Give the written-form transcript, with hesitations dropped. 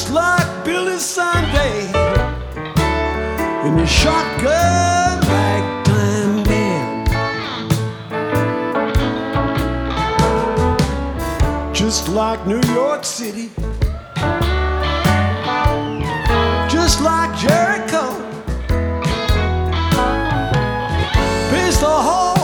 just like Billy Sunday in the shotgun ragtime band. Just like New York City